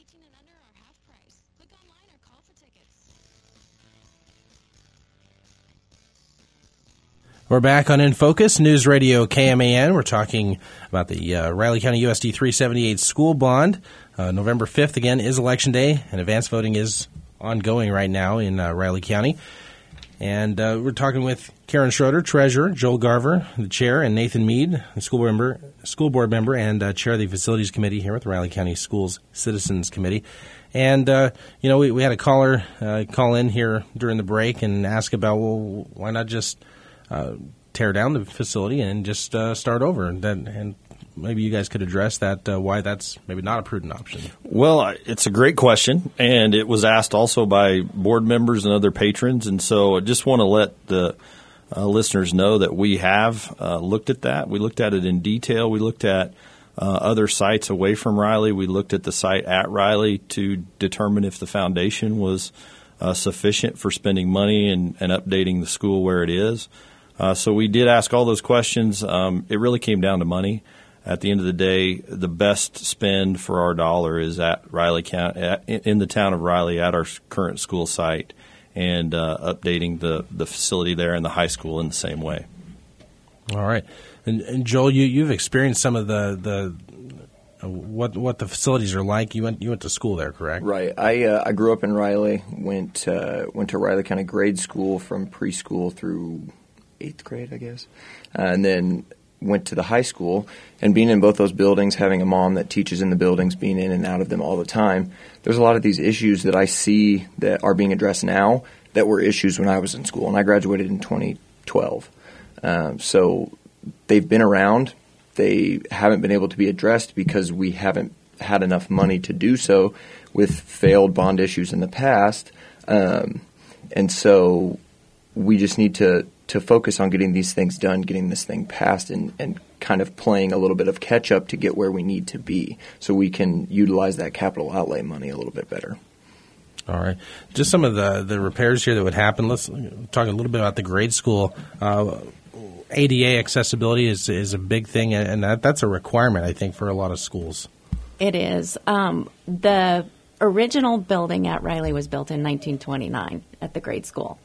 18 and under are half price. Click online or call for tickets. We're back on In Focus, News Radio KMAN. We're talking about the Riley County USD 378 school bond. November 5th, again, is Election Day, and advance voting is ongoing right now in Riley County. And we're talking with Karen Schroeder, Treasurer, Joel Garver, the Chair, and Nathan Mead, the school board member, and Chair of the Facilities Committee here with the Riley County Schools Citizens Committee. And, we had a caller call in here during the break and ask about, well, why not just tear down the facility and just start over, and maybe you guys could address that, why that's maybe not a prudent option. Well, it's a great question, and it was asked also by board members and other patrons, and so I just want to let the listeners know that we have looked at that. We looked at it in detail. We looked at other sites away from Riley. We looked at the site at Riley to determine if the foundation was sufficient for spending money and updating the school where it is. So we did ask all those questions. It really came down to money. At the end of the day, the best spend for our dollar is at Riley County, in the town of Riley, at our current school site, and updating the facility there and the high school in the same way. All right, and Joel, you've experienced some of the what the facilities are like. You went to school there, correct? Right. I grew up in Riley. Went to Riley County grade school from preschool through 8th grade, I guess, and then went to the high school. And being in both those buildings, having a mom that teaches in the buildings, being in and out of them all the time, there's a lot of these issues that I see that are being addressed now that were issues when I was in school. And I graduated in 2012. So they've been around. They haven't been able to be addressed because we haven't had enough money to do so with failed bond issues in the past. And so we just need to focus on getting these things done, getting this thing passed, and kind of playing a little bit of catch-up to get where we need to be so we can utilize that capital outlay money a little bit better. All right. Just some of the repairs here that would happen. Let's talk a little bit about the grade school. ADA accessibility is a big thing, and that's a requirement, I think, for a lot of schools. It is. The original building at Riley was built in 1929 at the grade school.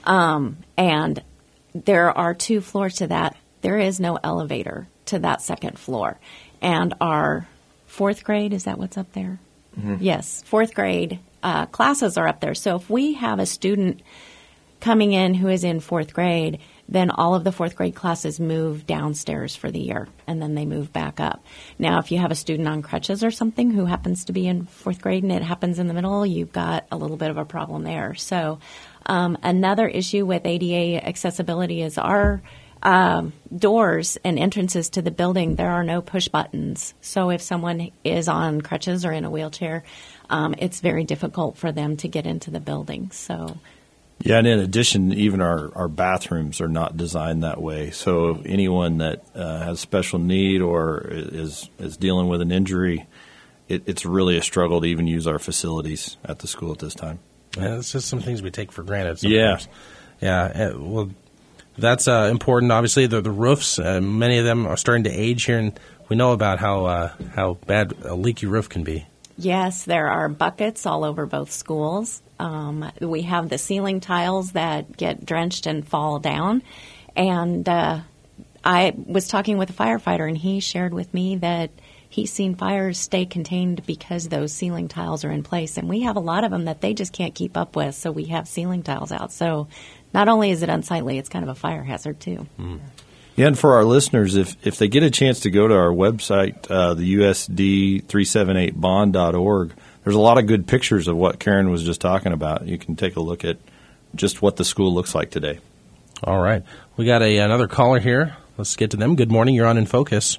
And there are 2 floors to that. There is no elevator to that second floor. And our 4th grade, is that what's up there? Mm-hmm. Yes, 4th grade classes are up there. So if we have a student coming in who is in 4th grade, then all of the 4th grade classes move downstairs for the year, and then they move back up. Now, if you have a student on crutches or something who happens to be in 4th grade and it happens in the middle, you've got a little bit of a problem there. So another issue with ADA accessibility is our doors and entrances to the building, there are no push buttons. So if someone is on crutches or in a wheelchair, it's very difficult for them to get into the building. So, yeah, and in addition, even our bathrooms are not designed that way. So anyone that has special need or is dealing with an injury, it's really a struggle to even use our facilities at the school at this time. Yeah, it's just some things we take for granted sometimes. Yeah. Well, that's important. Obviously, the roofs, many of them are starting to age here, and we know about how bad a leaky roof can be. Yes, there are buckets all over both schools. We have the ceiling tiles that get drenched and fall down. And I was talking with a firefighter, and he shared with me that he's seen fires stay contained because those ceiling tiles are in place. And we have a lot of them that they just can't keep up with, so we have ceiling tiles out. So not only is it unsightly, it's kind of a fire hazard, too. Mm. Yeah, and for our listeners, if they get a chance to go to our website, the USD378bond.org, there's a lot of good pictures of what Karen was just talking about. You can take a look at just what the school looks like today. All right. We got another caller here. Let's get to them. Good morning. You're on In Focus.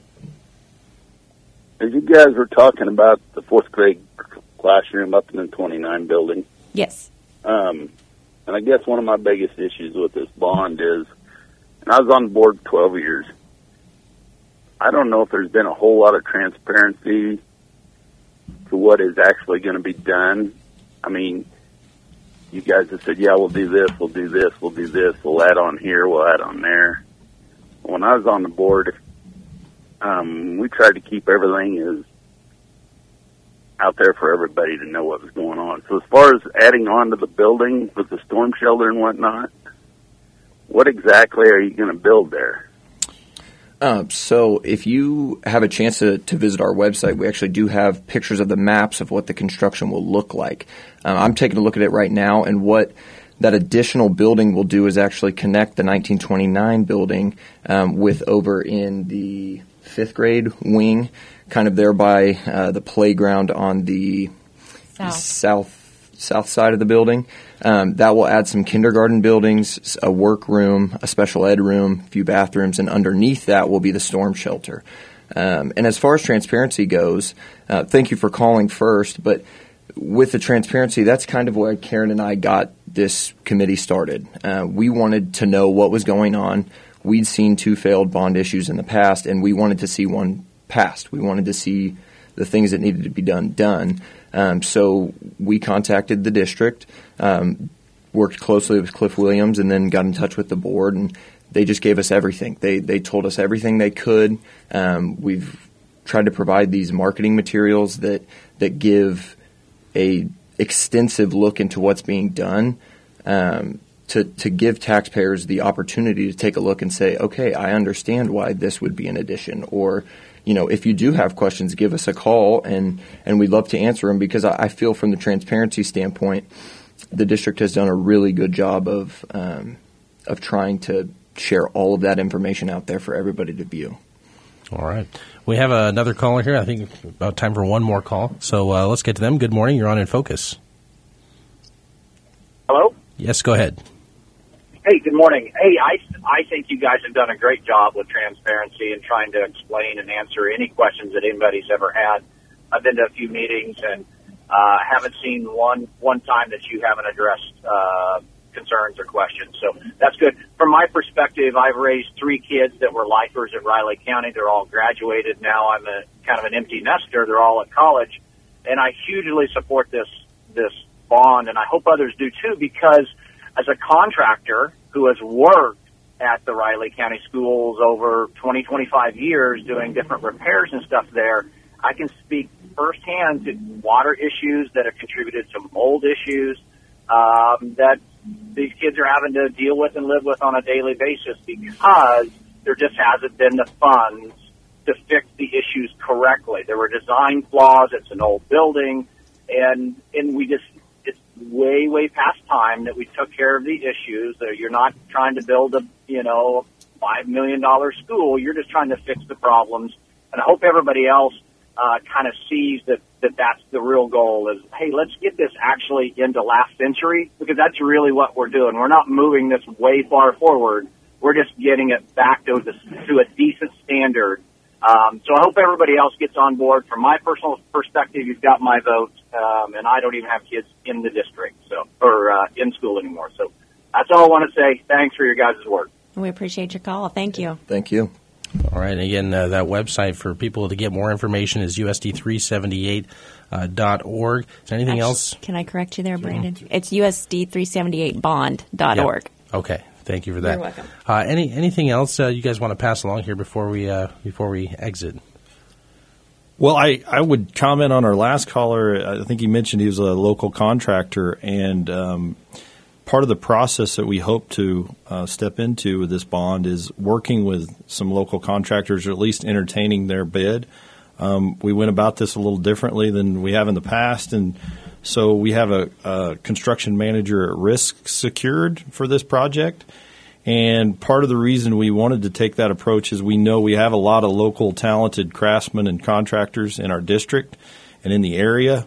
As you guys were talking about the 4th grade classroom up in the 29 building. Yes. And I guess one of my biggest issues with this bond is, and I was on the board 12 years, I don't know if there's been a whole lot of transparency to what is actually going to be done. I mean, you guys have said, yeah, we'll do this, we'll do this, we'll do this, we'll add on here, we'll add on there. When I was on the board, we tried to keep everything as out there for everybody to know what was going on. So as far as adding on to the building with the storm shelter and whatnot, what exactly are you going to build there? So if you have a chance to visit our website, we actually do have pictures of the maps of what the construction will look like. I'm taking a look at it right now, and what that additional building will do is actually connect the 1929 building with over in the 5th grade wing, kind of there by the playground on the south side of the building. That will add some kindergarten buildings, a workroom, a special ed room, a few bathrooms, and underneath that will be the storm shelter. And as far as transparency goes, thank you for calling first, but with the transparency, that's kind of where Karen and I got this committee started. We wanted to know what was going on. We'd seen 2 failed bond issues in the past, and we wanted to see one passed. We wanted to see the things that needed to be done. So we contacted the district, worked closely with Cliff Williams, and then got in touch with the board, and they just gave us everything. They told us everything they could. We've tried to provide these marketing materials that give a extensive look into what's being done, to give taxpayers the opportunity to take a look and say, okay, I understand why this would be an addition, or if you do have questions, give us a call, and we'd love to answer them, because I feel from the transparency standpoint, the district has done a really good job of trying to share all of that information out there for everybody to view. All right. We have another caller here. I think about time for one more call. So let's get to them. Good morning. You're on In Focus. Hello? Yes, go ahead. Hey, good morning. Hey, I think you guys have done a great job with transparency and trying to explain and answer any questions that anybody's ever had. I've been to a few meetings and haven't seen one time that you haven't addressed concerns or questions. So that's good. From my perspective, I've raised 3 kids that were lifers at Riley County. They're all graduated now. I'm a kind of an empty nester. They're all at college, and I hugely support this bond, and I hope others do too, because as a contractor who has worked at the Riley County schools over 20, 25 years doing different repairs and stuff there, I can speak firsthand to water issues that have contributed to mold issues that these kids are having to deal with and live with on a daily basis, because there just hasn't been the funds to fix the issues correctly. There were design flaws. It's an old building, and it's way past time that we took care of the issues. You're not trying to build a $5 million school. You're just trying to fix the problems. And I hope everybody else kind of sees that's the real goal is, hey, let's get this actually into last century, because that's really what we're doing. We're not moving this way far forward. We're just getting it back to a decent standard. So I hope everybody else gets on board. From my personal perspective, you've got my vote, and I don't even have kids in the district, or in school anymore. So that's all I want to say. Thanks for your guys' work. We appreciate your call. Thank you. Thank you. All right. Again, that website for people to get more information is USD378.org. Is there anything else? Can I correct you there, Brandon? It's USD378bond.org. Yep. Okay. Thank you for that. You're welcome. Anything else you guys want to pass along here before we exit? Well, I would comment on our last caller. I think he mentioned he was a local contractor, and part of the process that we hope to step into with this bond is working with some local contractors, or at least entertaining their bid. We went about this a little differently than we have in the past, and so we have a construction manager at risk secured for this project. And part of the reason we wanted to take that approach is we know we have a lot of local talented craftsmen and contractors in our district and in the area.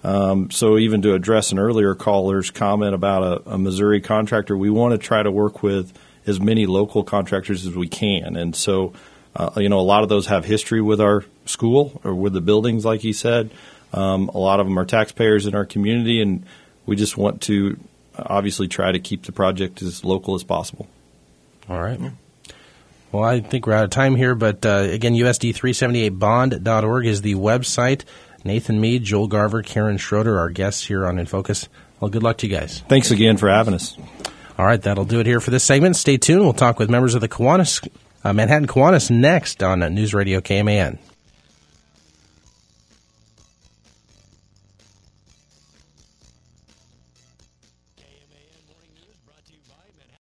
So even to address an earlier caller's comment about a Missouri contractor, we want to try to work with as many local contractors as we can. And so, a lot of those have history with our school or with the buildings, like he said. A lot of them are taxpayers in our community, and we just want to obviously try to keep the project as local as possible. All right. Well, I think we're out of time here, but again, USD378bond.org is the website. Nathan Mead, Joel Garver, Karen Schroeder, our guests here on In Focus. Well, good luck to you guys. Thanks again for having us. All right, that'll do it here for this segment. Stay tuned. We'll talk with members of the Manhattan Kiwanis next on News Radio KMAN.